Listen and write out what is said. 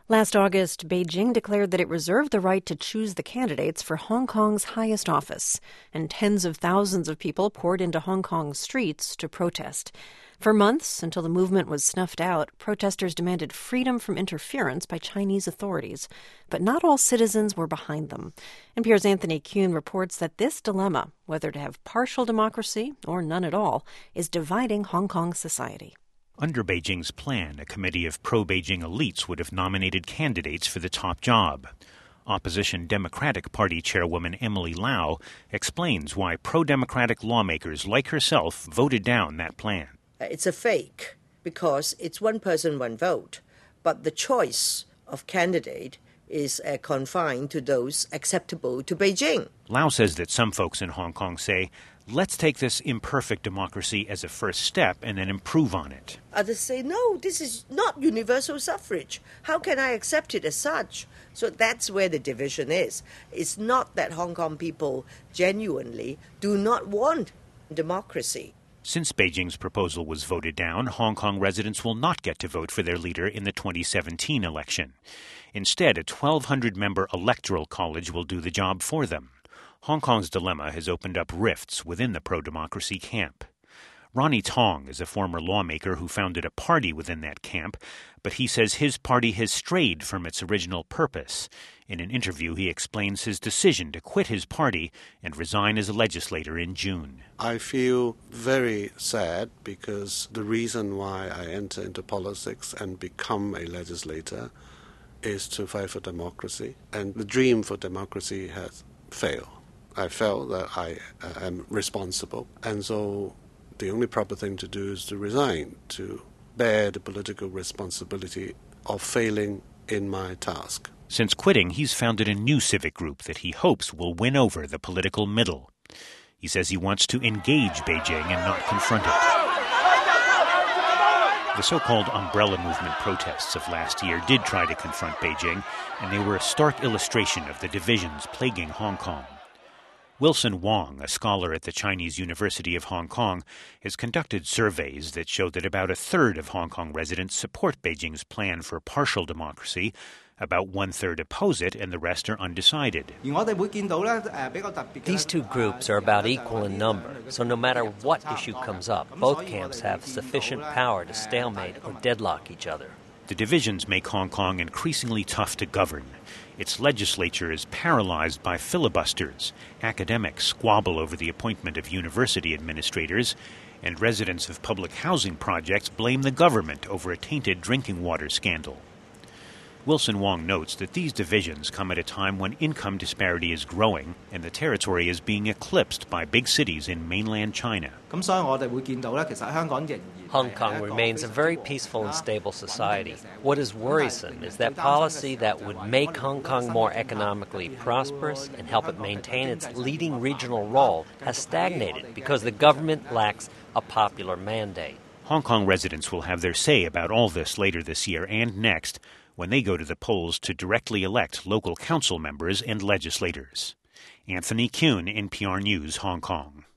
Last August, Beijing declared that it reserved the right to choose the candidates for Hong Kong's highest office, and tens of thousands of people poured into Hong Kong's streets to protest. For months, until the movement was snuffed out, protesters demanded freedom from interference by Chinese authorities. But not all citizens were behind them. NPR's Anthony Kuhn reports that this dilemma, whether to have partial democracy or none at all, is dividing Hong Kong society. Under Beijing's plan, a committee of pro-Beijing elites would have nominated candidates for the top job. Opposition Democratic Party chairwoman Emily Lau explains why pro-democratic lawmakers like herself voted down that plan. It's a fake because it's one person, one vote, but the choice of candidate is confined to those acceptable to Beijing. Lau says that some folks in Hong Kong say, let's take this imperfect democracy as a first step and then improve on it. Others say, no, this is not universal suffrage. How can I accept it as such? So that's where the division is. It's not that Hong Kong people genuinely do not want democracy. Since Beijing's proposal was voted down, Hong Kong residents will not get to vote for their leader in the 2017 election. Instead, a 1,200-member electoral college will do the job for them. Hong Kong's dilemma has opened up rifts within the pro-democracy camp. Ronnie Tong is a former lawmaker who founded a party within that camp, but he says his party has strayed from its original purpose. In an interview, he explains his decision to quit his party and resign as a legislator in June. I feel very sad because the reason why I enter into politics and become a legislator is to fight for democracy, and the dream for democracy has failed. I felt that I am responsible, and so the only proper thing to do is to resign, to bear the political responsibility of failing in my task. Since quitting, he's founded a new civic group that he hopes will win over the political middle. He says he wants to engage Beijing and not confront it. The so-called umbrella movement protests of last year did try to confront Beijing, and they were a stark illustration of the divisions plaguing Hong Kong. Wilson Wong, a scholar at the Chinese University of Hong Kong, has conducted surveys that show that about a third of Hong Kong residents support Beijing's plan for partial democracy, about one-third oppose it, and the rest are undecided. These two groups are about equal in number, so no matter what issue comes up, both camps have sufficient power to stalemate or deadlock each other. The divisions make Hong Kong increasingly tough to govern. Its legislature is paralyzed by filibusters. Academics squabble over the appointment of university administrators, and residents of public housing projects blame the government over a tainted drinking water scandal. Wilson Wong notes that these divisions come at a time when income disparity is growing and the territory is being eclipsed by big cities in mainland China. Hong Kong remains a very peaceful and stable society. What is worrisome is that policy that would make Hong Kong more economically prosperous and help it maintain its leading regional role has stagnated because the government lacks a popular mandate. Hong Kong residents will have their say about all this later this year and next, when they go to the polls to directly elect local council members and legislators. Anthony Kuhn, NPR News, Hong Kong.